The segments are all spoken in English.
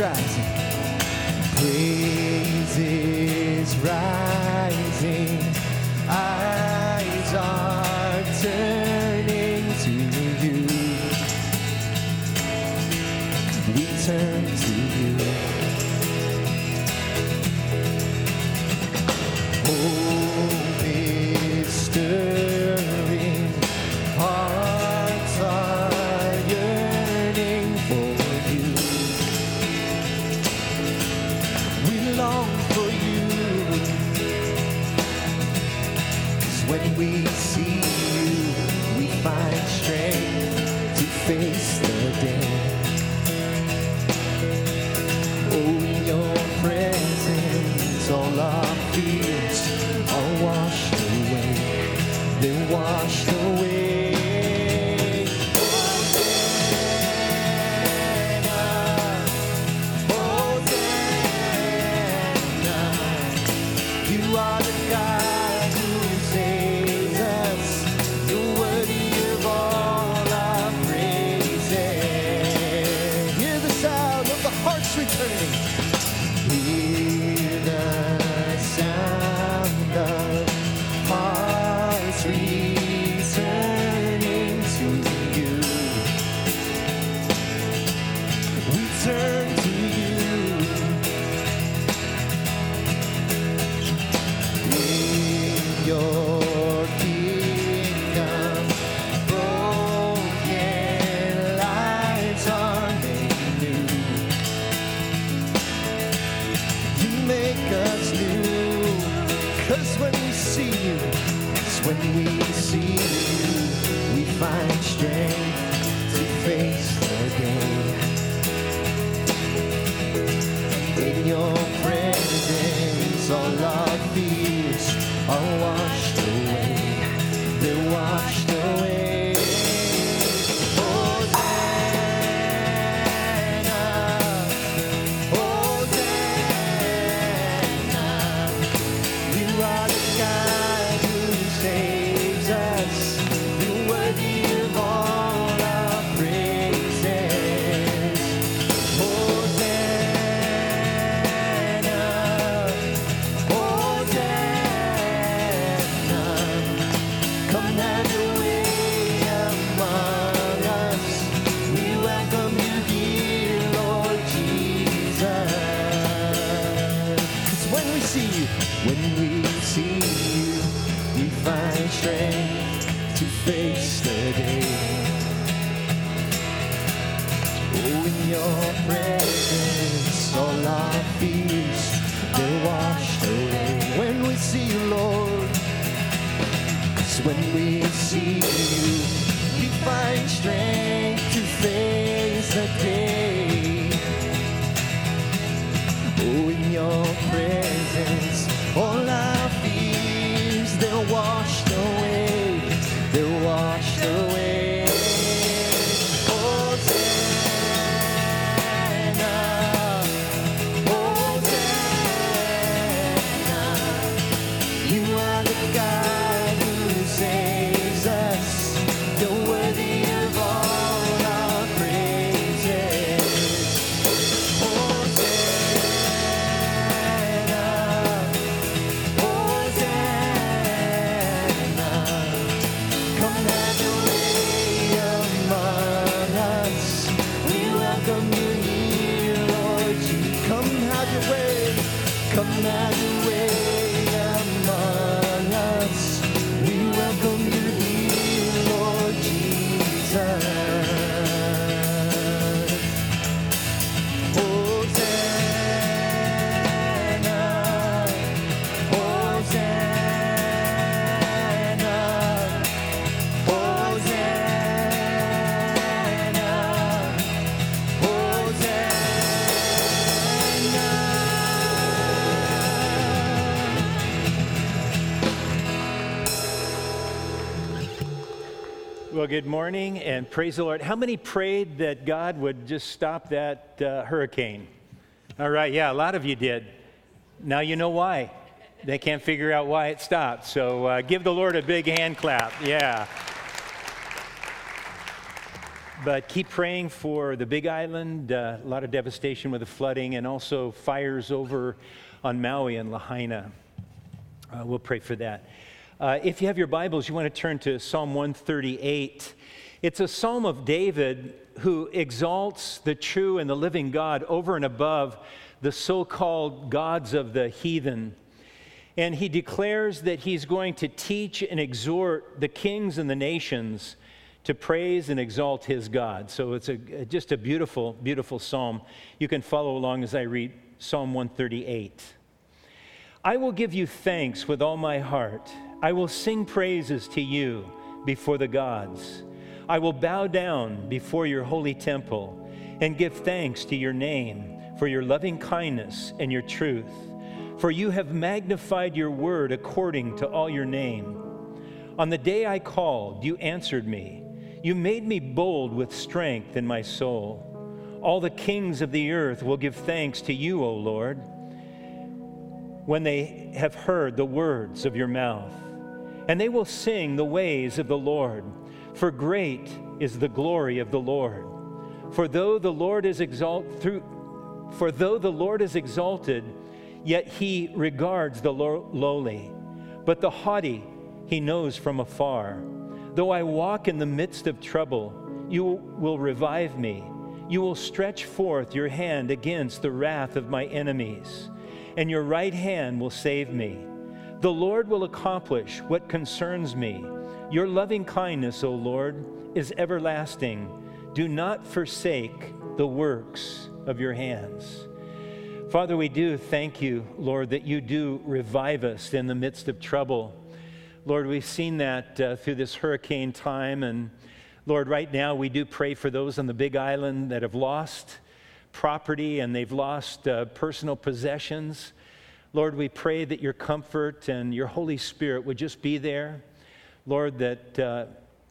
rising. Praises rising. Eyes are turning to you. We turn to you. Hope is stirring. Hearts are yearning for you. We long for you. 'Cause when we see you, we find strength to face the day. Oh, in your presence, all our fears are washed away. They're washed away. When we see you, we find strength to face the day. In your presence, all our fears are washed away. They're washed away. Strength to face the day. Oh, in your presence, all our fears, they're washed away. When we see you, Lord, 'cause when we see you, we find strength to face the day. Oh, in your presence, all our fears, they're washed away. They're washed away. Hosanna, Hosanna. You are the God who saves us. You're worthy of all our praises. Hosanna, Hosanna. Come have your way among us. We welcome you here, Lord Jesus. Come have your way. Come have your way among us. We welcome you here, Lord Jesus. Hosanna, Hosanna. Well, good morning and praise the Lord. How many prayed that God would just stop that hurricane? All right, yeah, a lot of you did. Now you know why. They can't figure out why it stopped. So give the Lord a big hand clap. Yeah. But keep praying for the Big Island, a lot of devastation with the flooding, and also fires over on Maui and Lahaina. We'll pray for that. If you have your Bibles, you want to turn to Psalm 138. It's a psalm of David who exalts the true and the living God over and above the so-called gods of the heathen. And he declares that he's going to teach and exhort the kings and the nations to praise and exalt his God. So it's just a beautiful, beautiful psalm. You can follow along as I read Psalm 138. I will give you thanks with all my heart. I will sing praises to you before the gods. I will bow down before your holy temple and give thanks to your name for your loving kindness and your truth. For you have magnified your word according to all your name. On the day I called, you answered me. You made me bold with strength in my soul. All the kings of the earth will give thanks to you, O Lord, when they have heard the words of your mouth. And they will sing the ways of the Lord, for great is the glory of the Lord. For though the Lord is exalted, yet he regards the lowly, but the haughty he knows from afar. Though I walk in the midst of trouble, you will revive me. You will stretch forth your hand against the wrath of my enemies, and your right hand will save me. The Lord will accomplish what concerns me. Your loving kindness, O Lord, is everlasting. Do not forsake the works of your hands. Father, we do thank you, Lord, that you do revive us in the midst of trouble. Lord, we've seen that through this hurricane time. And Lord, right now we do pray for those on the Big Island that have lost property and they've lost personal possessions. Lord, we pray that your comfort and your Holy Spirit would just be there. Lord, that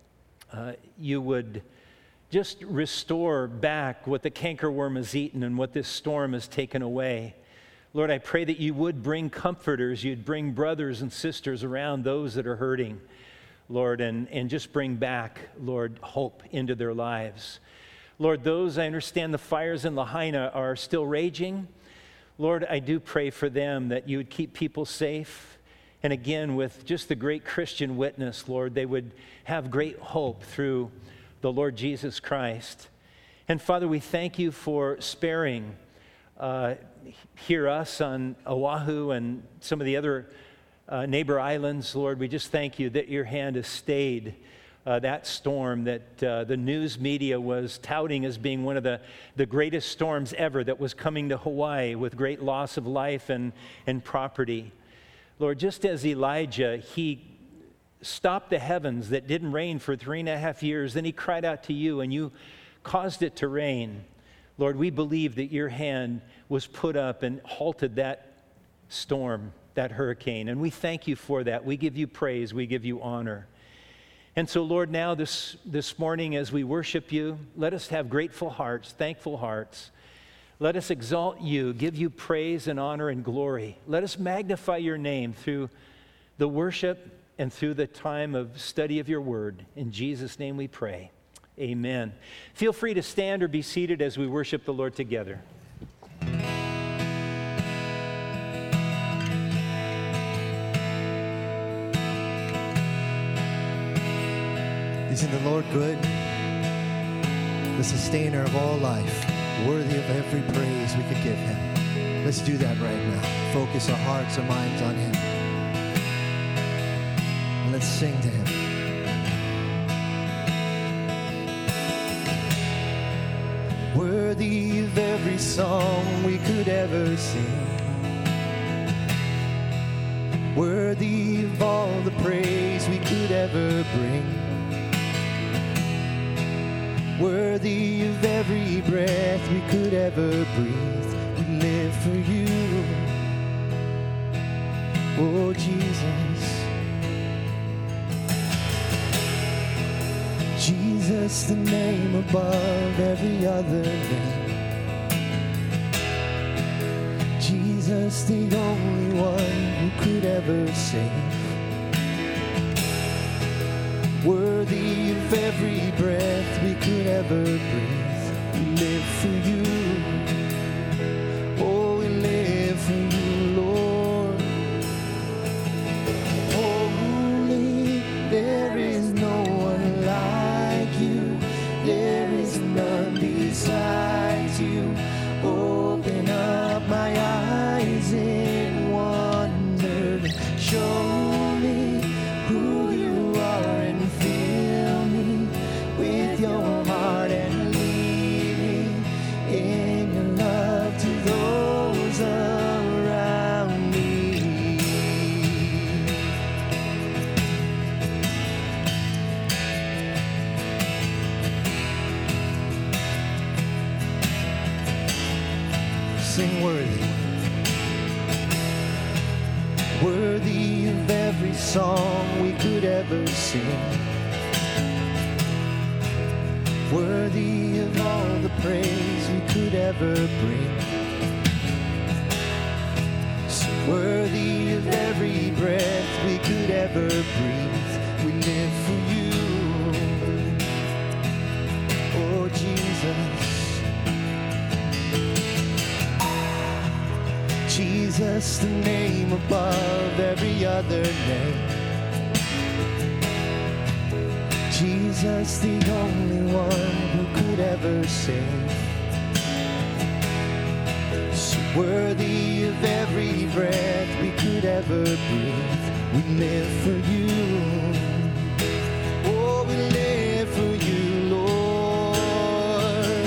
you would just restore back what the cankerworm has eaten and what this storm has taken away. Lord, I pray that you would bring comforters, you'd bring brothers and sisters around those that are hurting, Lord, and just bring back, Lord, hope into their lives. Lord, those, I understand the fires in Lahaina are still raging. Lord, I do pray for them that you would keep people safe. And again, with just the great Christian witness, Lord, they would have great hope through the Lord Jesus Christ. And Father, we thank you for sparing hear us on Oahu and some of the other neighbor islands. Lord, we just thank you that your hand has stayed that storm that the news media was touting as being one of the greatest storms ever that was coming to Hawaii with great loss of life and property. Lord, just as Elijah, he stopped the heavens that didn't rain for 3.5 years, then he cried out to you and you caused it to rain. Lord, we believe that your hand was put up and halted that storm, that hurricane, and we thank you for that. We give you praise, we give you honor. And so, Lord, now this morning as we worship you, let us have grateful hearts, thankful hearts. Let us exalt you, give you praise and honor and glory. Let us magnify your name through the worship and through the time of study of your word. In Jesus' name we pray. Amen. Feel free to stand or be seated as we worship the Lord together. Isn't the Lord good? The sustainer of all life, worthy of every praise we could give him. Let's do that right now. Focus our hearts, our minds on him. And let's sing to him. Worthy of every song we could ever sing. Worthy of all the praise we could ever bring. Worthy of every breath we could ever breathe. We live for you, oh Jesus. Jesus, the name above every other name. Jesus, the only one who could ever save. worthy of every breath we could ever breathe. We live for you. Oh, we live for you, Lord. Holy, there is no one like you. There is none besides you. Open up my eyes in wonder. Show me who you are and fill me with your heart and lead me in your love to those around me. Sing worthy. Worthy of every song we could ever sing. Worthy of all the praise we could ever bring. So worthy of every breath we could ever breathe. We live for you. Oh, Jesus. Jesus, the name above every other name. Jesus, the only one who could ever save. So worthy of every breath we could ever breathe. We live for you. Oh, we live for you, Lord.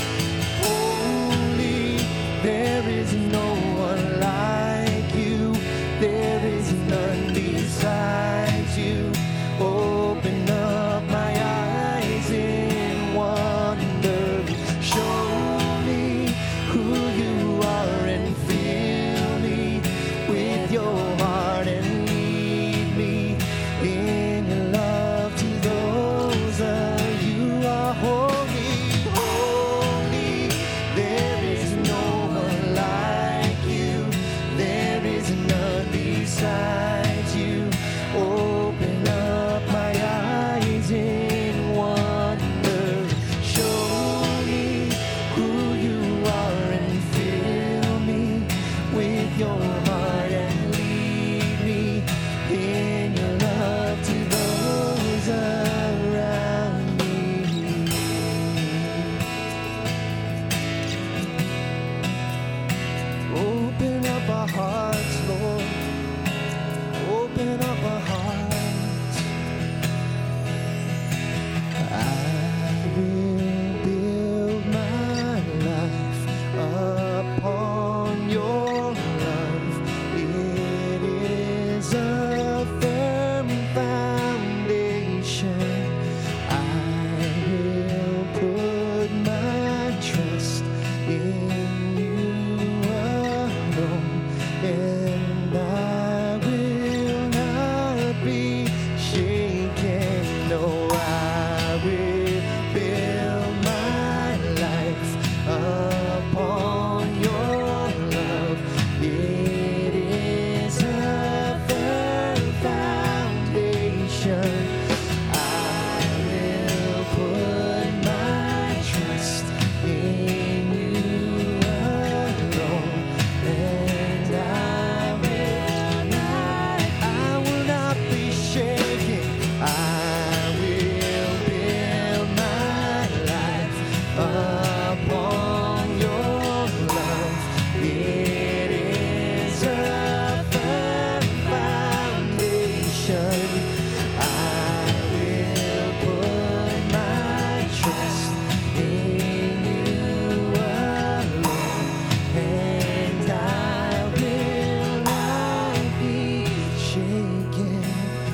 Holy, there is no one like you. There is none besides you. Open up my eyes in wonder. Show me who you are and fill me with your heart and lead me in your love to those you are holy, holy. There is no one like you. There is none besides you. Open up my eyes in wonder. Show me who you are and fill me with your heart and lead me in your love to those around me. Open up our hearts, Lord. Open up our hearts. I will build my life upon your love. It is a firm foundation. I will put my trust in you alone, and I will not be shaken. No, I will build my life upon your love. It is a firm foundation. I will put my trust in you alone, and I will not be shaken. I will build my life upon your love. It is a firm foundation. I will put my trust in you alone, and I will not be shaken.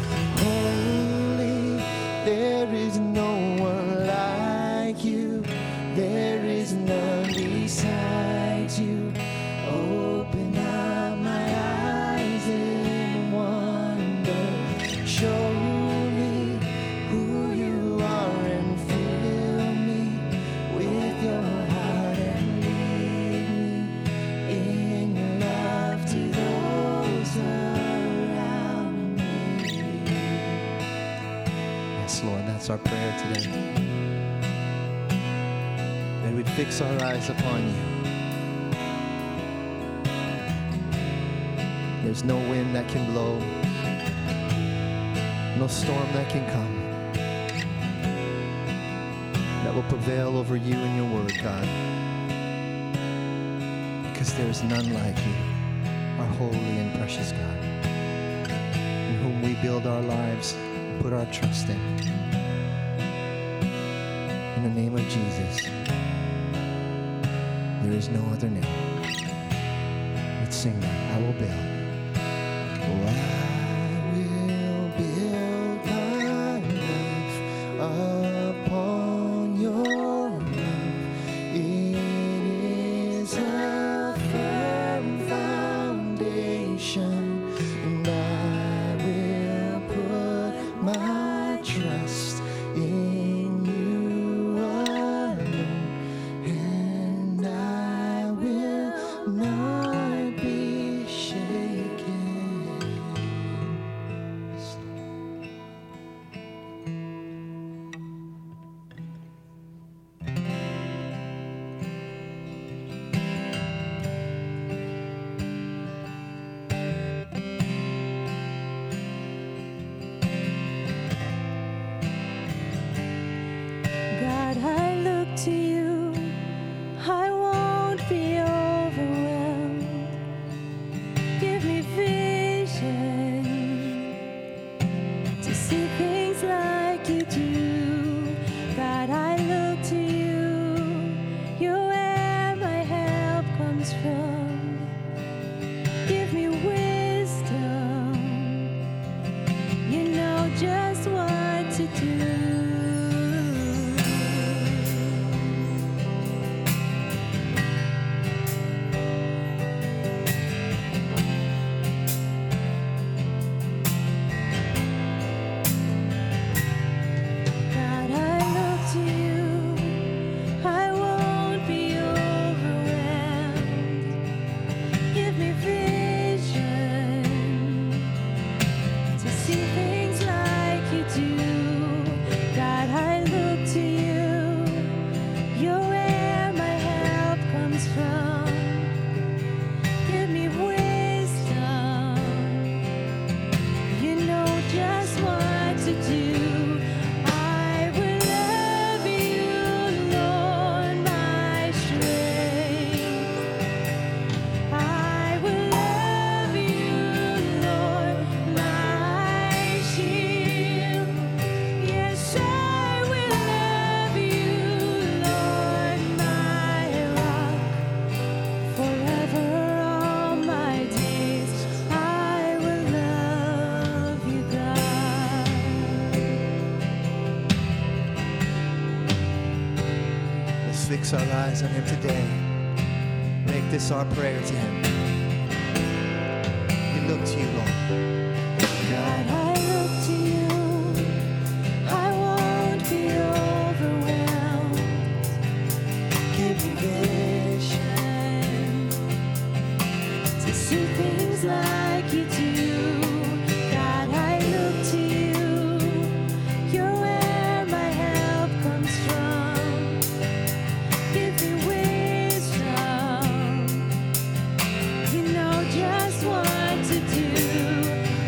Holy, there is no one like you. There is none besides you. Open up my eyes in wonder. Show me who you are and fill me with your heart and lead me in your love to those around me. Yes, Lord, that's our prayer today. That we'd fix our eyes upon you. There's no wind that can blow, no storm that can come that will prevail over you and your word, God. Because there is none like you, our holy and precious God, in whom we build our lives and put our trust in. In the name of Jesus, there is no other name. Let's sing that. I will build. Oh, I will build my life upon your love. It is a firm foundation, and I will put my trust in you alone, and I will not be shaken. God, I look to you. I won't be overwhelmed. Give me vision to see things like you do. God, I look to you. You're where my help comes from. Give me wisdom. You know just what to do. God, I look to you. I won't be overwhelmed. Give me vision to see things like you do. God, I look to you. You're where my help comes from. Give me wisdom. You know just what to do. I will love you, Lord, my strength. I will love you, Lord, my shield. Yes, I will love you, Lord, my rock. Forever all my days, I will love you, God. Let's fix our eyes on him today. Make this our prayer to him. We look to you, Lord. God, I look to you. I won't be overwhelmed. Give me vision to see things like you do. God, I look to you. You're where my help comes from. Give me wisdom. You know just what to do.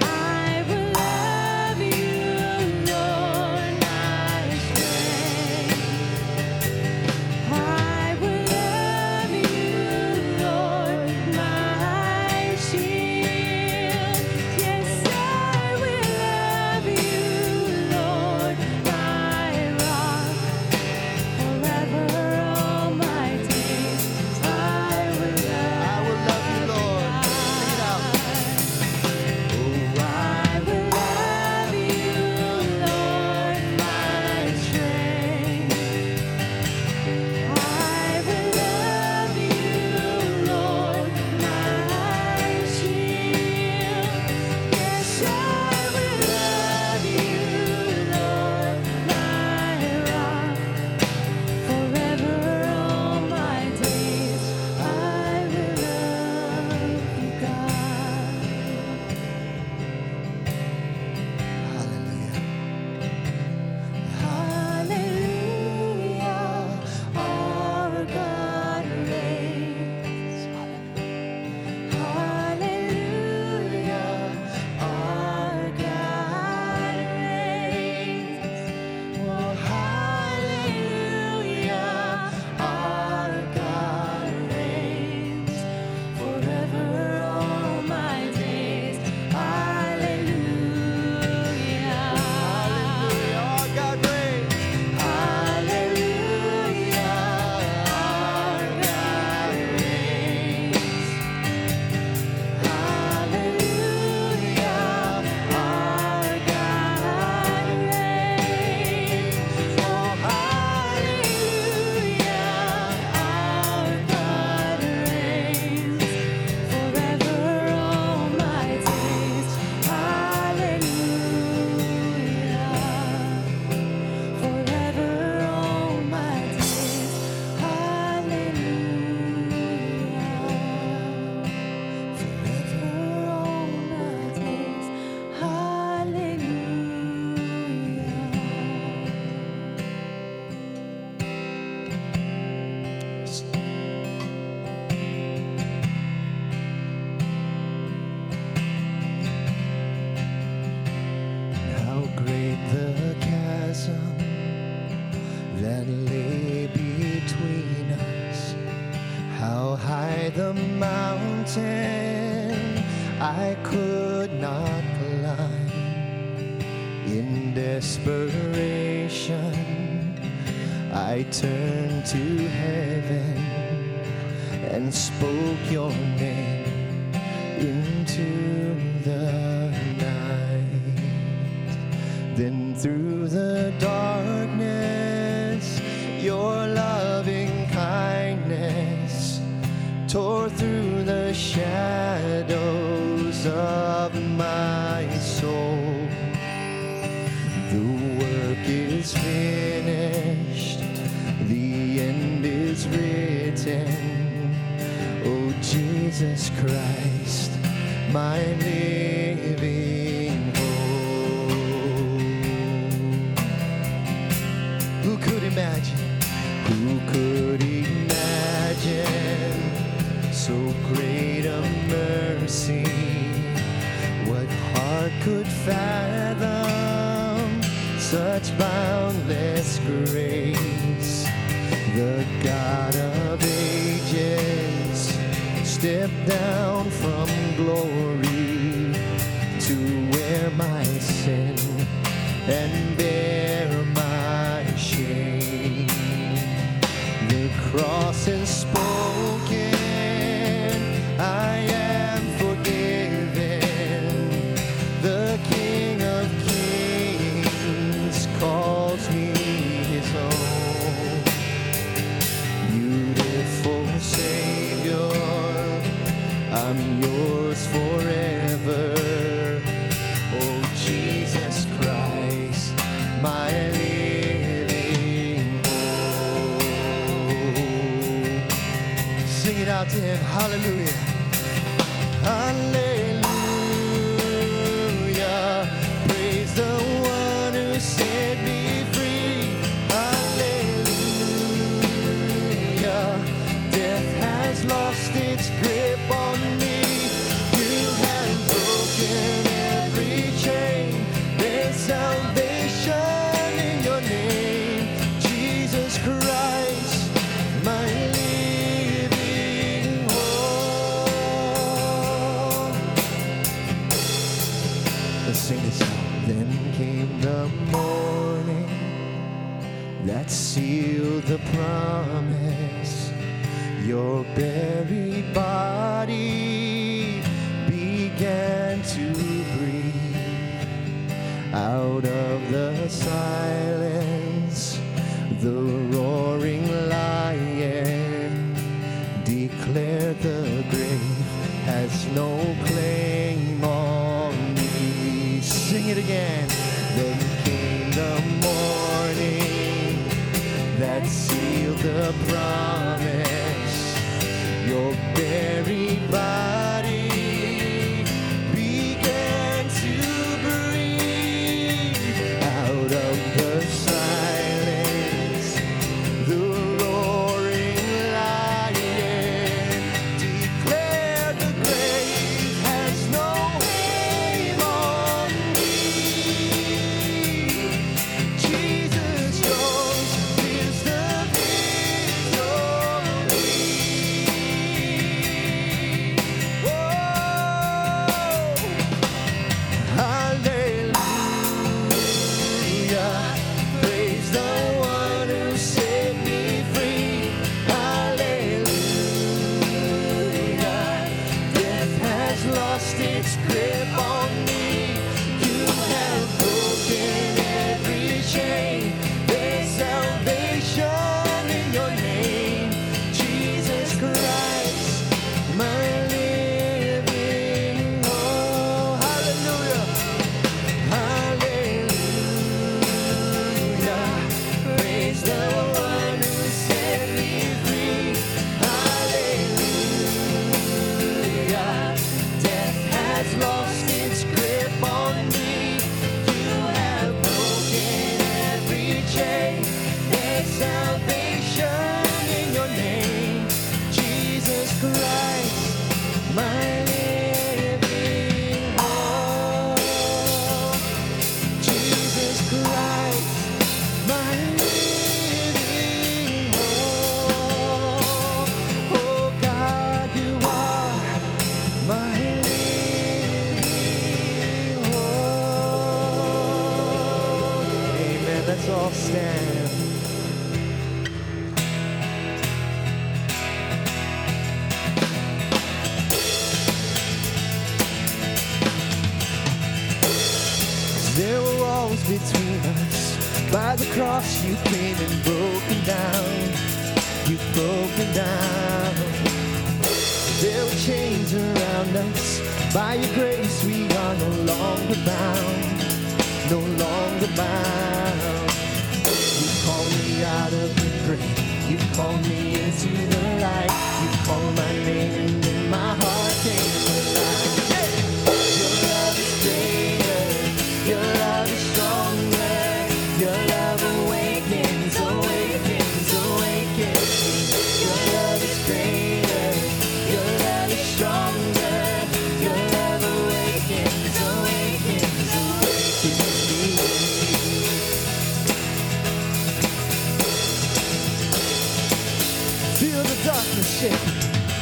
the mountain I could not climb. In desperation, I turned to heaven and spoke your name into the night. Then through the darkness, your loving kindness tore through the shadows of my soul. The work is finished, the end is written. Oh, Jesus Christ, my living hope. Who could imagine? Who could imagine so great a mercy? What heart could fathom such boundless grace? The God of ages stepped down from glory to wear my sin and bear my shame. The cross is spoken, I am forgiven. The King of Kings calls me his own. Beautiful Savior, I'm yours forever. Oh, Jesus Christ, my living hope. Sing it out to him. Hallelujah. Hallelujah. Praise the one who set me free. Hallelujah. Death has lost its grip on me. You have broken every chain. There's salvation in your name, Jesus Christ, my living hope. Let's sing this song. Then came the morning that sealed the promise. Your buried body began to breathe. Out of the silence, the roaring lion declared the grave has no claim on me. Sing it again. Then came the morning that sealed the promise. Your buried body began to breathe. Out of the silence, the roaring lion declared the grave has no claim on me. Jesus, yours is the victory. Whoa. Hallelujah. Praise the one who set me free. Hallelujah. Death has lost its grip on me. You have broken every chain. There's salvation in your name, Jesus Christ, my living hope. Hallelujah. Hallelujah. let's all stand. There were walls between us. By the cross you came and broken down. You've broken down. There were chains around us. By your grace we are no longer bound. No longer bound. You called me out of the grave. You called me into the light. You called my name and then my heart came alive. Your love is greater. Your love is stronger. Your love awakens, awakens, awakens. Your love is greater. Your love is stronger. Your love awakens, awakens, awakens me. Feel the darkness shaking.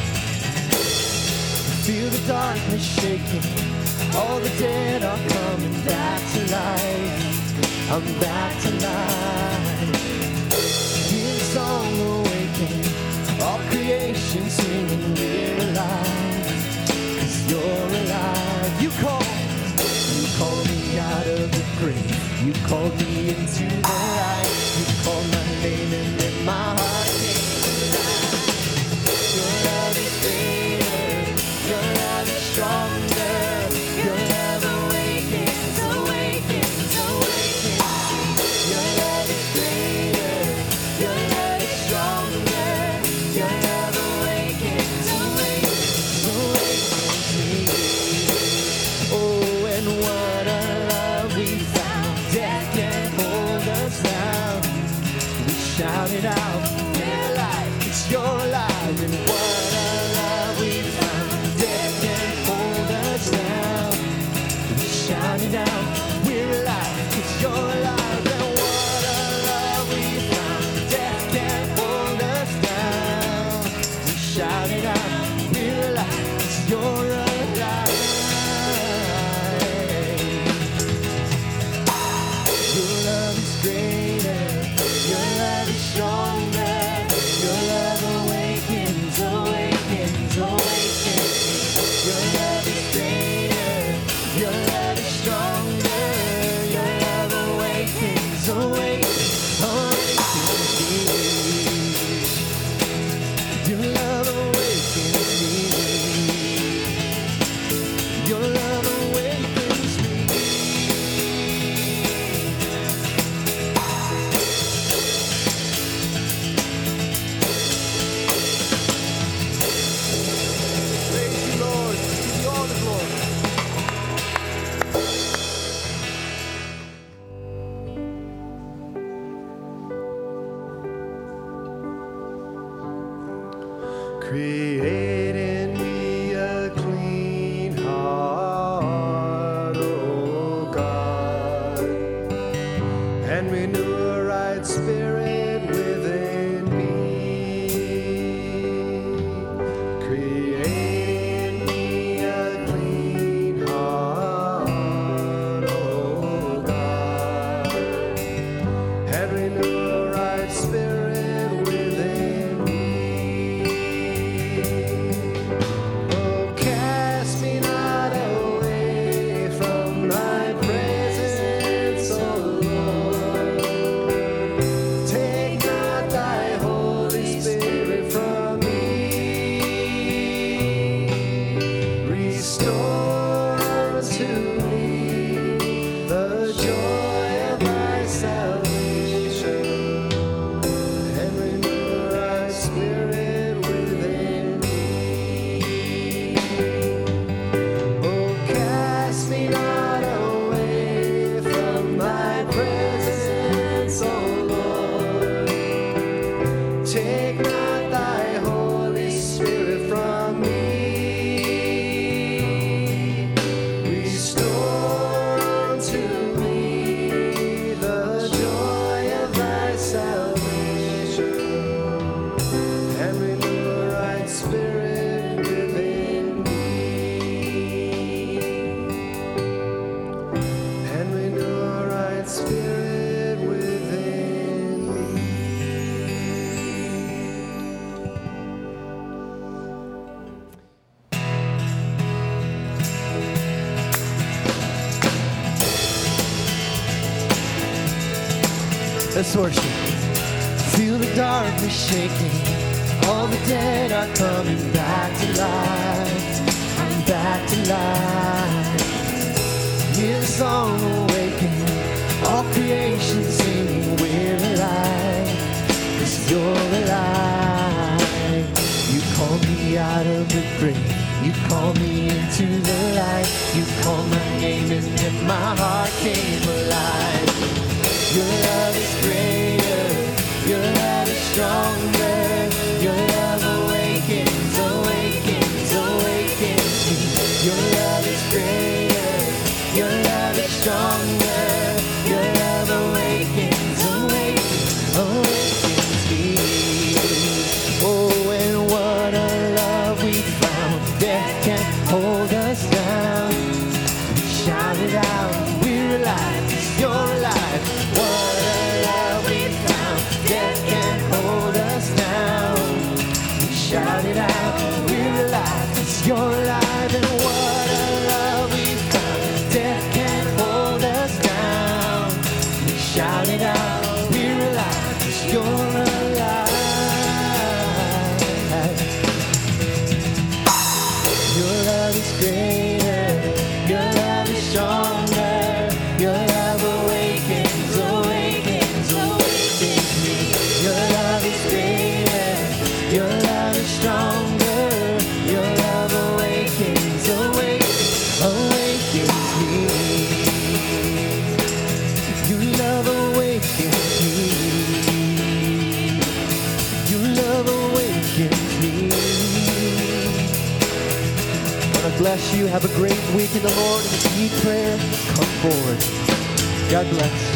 Feel the darkness shaking. All the dead are coming back to life. I'm back to life. Hear the song awakening. All creation singing we're alive. 'Cause you're alive. You called me out of the grave. You called me into the light. You called my name and then my heart came alive. Your love is greater. Your love is stronger. Your love awakens, awakens, awakens. Your love is greater. Your love is stronger. Your love awakens, awakens, awakens me. Oh, and what a love we found. Death can't hold us down. We shout it out. We're alive. It's your life. And what a love we found. Death can't hold us down. We shout it out. We're alive. It's your life. And what a love we found. Death can't hold us down. We shout it out. We're alive. It's your life. Your love is greater. Your love is stronger. Your love awakens, awakens, awakens. Your love is greater. Your love is stronger. Your love awakens, awakens, awakens me. Your love awakens me. Your love awakens me. Praise you, Lord. Give you all the glory. Create in me a clean heart, O God, and renew a right spirit within me. Create in me a clean heart, O God, and renew a right spirit within me. Oh, cast me not away from thy presence, O Lord. Take Let's worship. Feel the darkness shaking. All the dead are coming back to life. I'm back to life. Hear the song awaken. All creation singing, we're alive. 'Cause you're alive. You call me out of the grave. You call me into the light. You called my name and then my heart came alive. Your love is greater. Your love is stronger. Your love awakens, awakens, awakens me. Your love is greater. Your love is stronger. Your love awakens, awakens, awakens me. Oh, and what a love we found. Death can't hold us down. We shout it out. We're alive. 'Cause you're alive. What a love we found. Death can't hold us down. We shout it out. We're alive. 'Cause you're alive. And what a love we found. Death can't hold us down. We shout it out. We're alive. 'Cause you're alive. Your love is greater. Your love is stronger. Your love awakens, awakens, awakens me. Your love is greater. Your love is stronger. Your love awakens, awakens, awakens me. Your love awakens me. Your love awakens me. God bless you. Have a great week in the Lord. And if you need prayer, come forward. God bless.